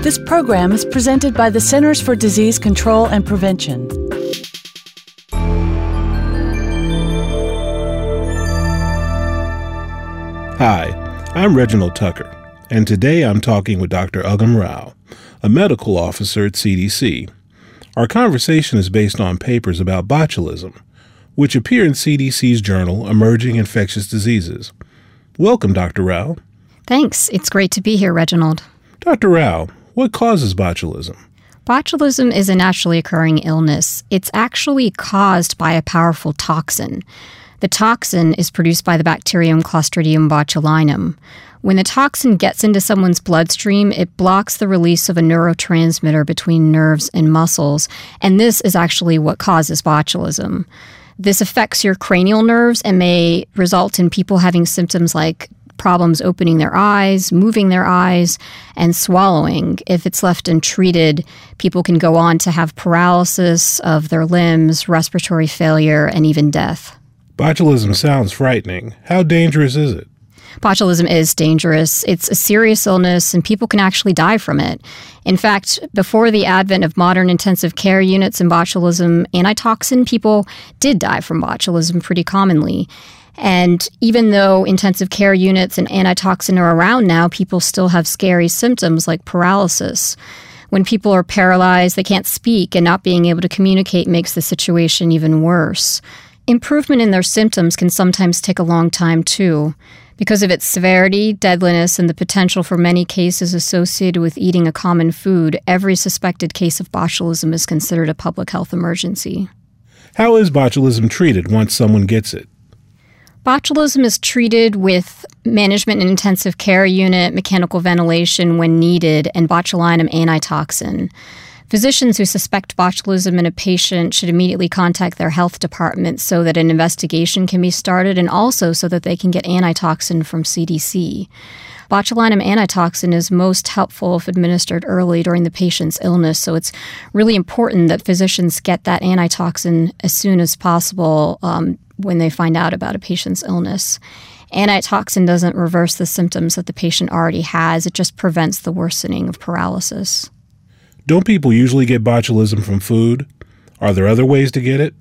This program is presented by the Centers for Disease Control and Prevention. Hi, I'm Reginald Tucker, and today I'm talking with Dr. Ugam Rao, a medical officer at CDC. Our conversation is based on papers about botulism, which appear in CDC's journal, Emerging Infectious Diseases. Welcome, Dr. Rao. Thanks. It's great to be here, Reginald. Dr. Rao, what causes botulism? Botulism is a naturally occurring illness. It's actually caused by a powerful toxin. The toxin is produced by the bacterium Clostridium botulinum. When the toxin gets into someone's bloodstream, it blocks the release of a neurotransmitter between nerves and muscles, and this is actually what causes botulism. This affects your cranial nerves and may result in people having symptoms like problems opening their eyes, moving their eyes, and swallowing. If it's left untreated, people can go on to have paralysis of their limbs, respiratory failure, and even death. Botulism sounds frightening. How dangerous is it? Botulism is dangerous. It's a serious illness, and people can actually die from it. In fact, before the advent of modern intensive care units and botulism antitoxin, people did die from botulism pretty commonly. And even though intensive care units and antitoxin are around now, people still have scary symptoms like paralysis. When people are paralyzed, they can't speak, and not being able to communicate makes the situation even worse. Improvement in their symptoms can sometimes take a long time, too. Because of its severity, deadliness, and the potential for many cases associated with eating a common food, every suspected case of botulism is considered a public health emergency. How is botulism treated once someone gets it? Botulism is treated with management in intensive care unit, mechanical ventilation when needed, and botulinum antitoxin. Physicians who suspect botulism in a patient should immediately contact their health department so that an investigation can be started, and also so that they can get antitoxin from CDC. Botulinum antitoxin is most helpful if administered early during the patient's illness, so it's really important that physicians get that antitoxin as soon as possible when they find out about a patient's illness. Antitoxin doesn't reverse the symptoms that the patient already has. It just prevents the worsening of paralysis. Don't people usually get botulism from food? Are there other ways to get it?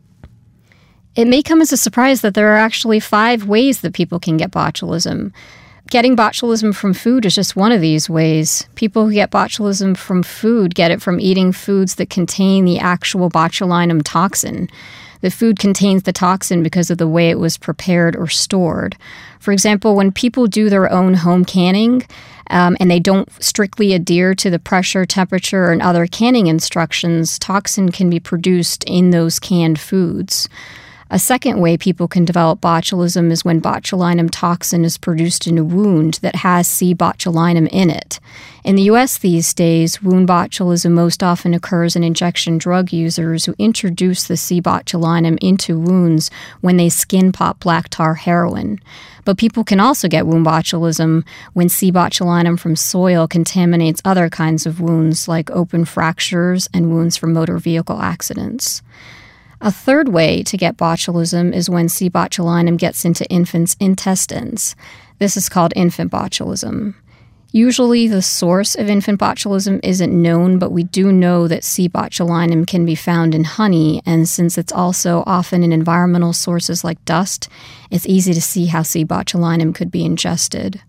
It may come as a surprise that there are actually 5 ways that people can get botulism. Getting botulism from food is just one of these ways. People who get botulism from food get it from eating foods that contain the actual botulinum toxin. The food contains the toxin because of the way it was prepared or stored. For example, when people do their own home canning, and they don't strictly adhere to the pressure, temperature, and other canning instructions, toxin can be produced in those canned foods. A second way people can develop botulism is when botulinum toxin is produced in a wound that has C. botulinum in it. In the U.S. these days, wound botulism most often occurs in injection drug users who introduce the C. botulinum into wounds when they skin pop black tar heroin. But people can also get wound botulism when C. botulinum from soil contaminates other kinds of wounds like open fractures and wounds from motor vehicle accidents. A third way to get botulism is when C. botulinum gets into infants' intestines. This is called infant botulism. Usually the source of infant botulism isn't known, but we do know that C. botulinum can be found in honey, and since it's also often in environmental sources like dust, it's easy to see how C. botulinum could be ingested.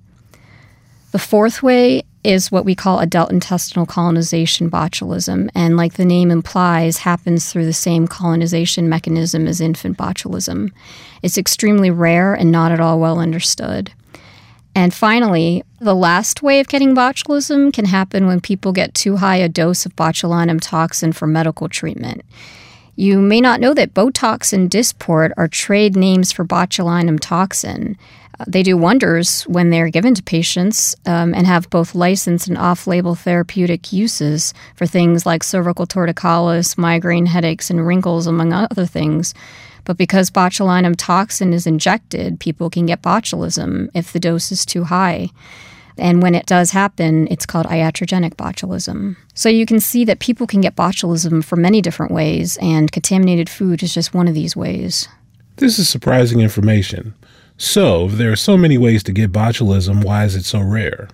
The fourth way is what we call adult intestinal colonization botulism, and like the name implies, happens through the same colonization mechanism as infant botulism. It's extremely rare and not at all well understood. And finally, the last way of getting botulism can happen when people get too high a dose of botulinum toxin for medical treatment. You may not know that Botox and Dysport are trade names for botulinum toxin. They do wonders when they're given to patients and have both licensed and off-label therapeutic uses for things like cervical torticollis, migraine headaches, and wrinkles, among other things. But because botulinum toxin is injected, people can get botulism if the dose is too high. And when it does happen, it's called iatrogenic botulism. So you can see that people can get botulism for many different ways, and contaminated food is just one of these ways. This is surprising information. So, if there are so many ways to get botulism, why is it so rare?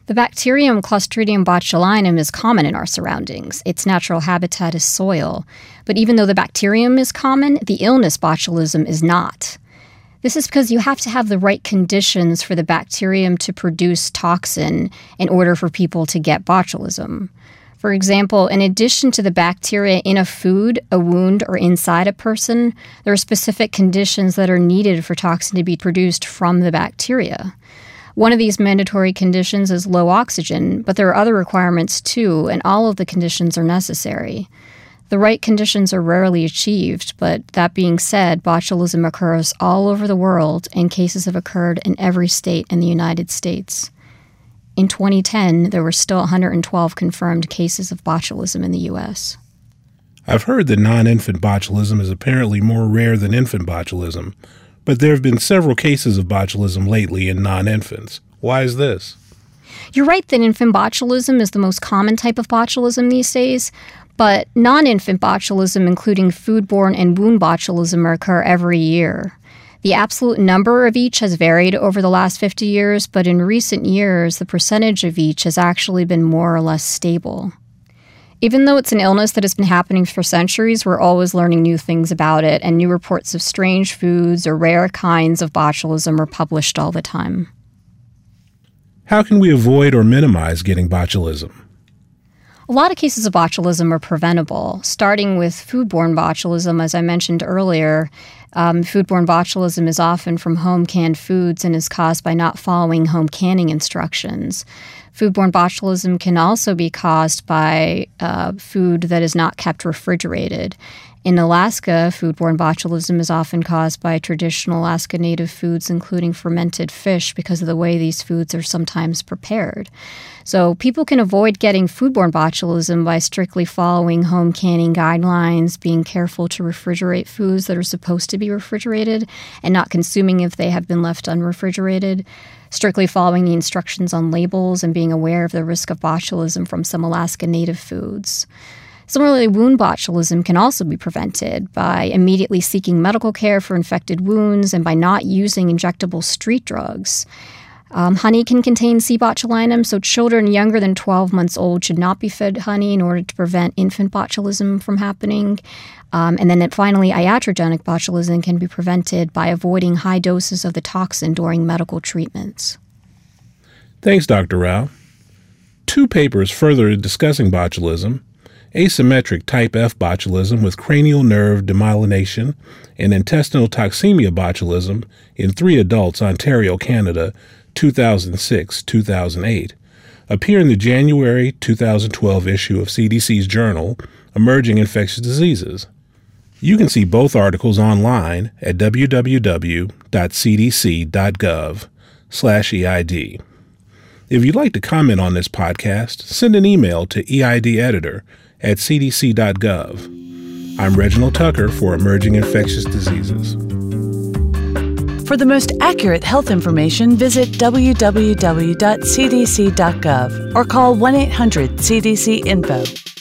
The bacterium Clostridium botulinum is common in our surroundings. Its natural habitat is soil. But even though the bacterium is common, the illness botulism is not. This is because you have to have the right conditions for the bacterium to produce toxin in order for people to get botulism. For example, in addition to the bacteria in a food, a wound, or inside a person, there are specific conditions that are needed for toxin to be produced from the bacteria. One of these mandatory conditions is low oxygen, but there are other requirements too, and all of the conditions are necessary. The right conditions are rarely achieved, but that being said, botulism occurs all over the world, and cases have occurred in every state in the United States. In 2010, there were still 112 confirmed cases of botulism in the U.S. I've heard that non-infant botulism is apparently more rare than infant botulism, but there have been several cases of botulism lately in non-infants. Why is this? You're right that infant botulism is the most common type of botulism these days, but non-infant botulism, including foodborne and wound botulism, occur every year. The absolute number of each has varied over the last 50 years, but in recent years, the percentage of each has actually been more or less stable. Even though it's an illness that has been happening for centuries, we're always learning new things about it, and new reports of strange foods or rare kinds of botulism are published all the time. How can we avoid or minimize getting botulism? A lot of cases of botulism are preventable, starting with foodborne botulism, as I mentioned earlier. Foodborne botulism is often from home canned foods and is caused by not following home canning instructions. Foodborne botulism can also be caused by food that is not kept refrigerated. In Alaska, foodborne botulism is often caused by traditional Alaska Native foods, including fermented fish, because of the way these foods are sometimes prepared. So people can avoid getting foodborne botulism by strictly following home canning guidelines, being careful to refrigerate foods that are supposed to be refrigerated, and not consuming if they have been left unrefrigerated, strictly following the instructions on labels, and being aware of the risk of botulism from some Alaska Native foods. Similarly, wound botulism can also be prevented by immediately seeking medical care for infected wounds and by not using injectable street drugs. Honey can contain C. botulinum, so children younger than 12 months old should not be fed honey in order to prevent infant botulism from happening. And then finally, iatrogenic botulism can be prevented by avoiding high doses of the toxin during medical treatments. Thanks, Dr. Rao. 2 papers further discussing botulism: asymmetric type F botulism with cranial nerve demyelination and intestinal toxemia botulism in 3 adults, Ontario, Canada, 2006-2008, appear in the January 2012 issue of CDC's journal, Emerging Infectious Diseases. You can see both articles online at www.cdc.gov/EID. If you'd like to comment on this podcast, send an email to eideditor@cdc.gov. I'm Reginald Tucker for Emerging Infectious Diseases. For the most accurate health information, visit www.cdc.gov or call 1-800-CDC-INFO.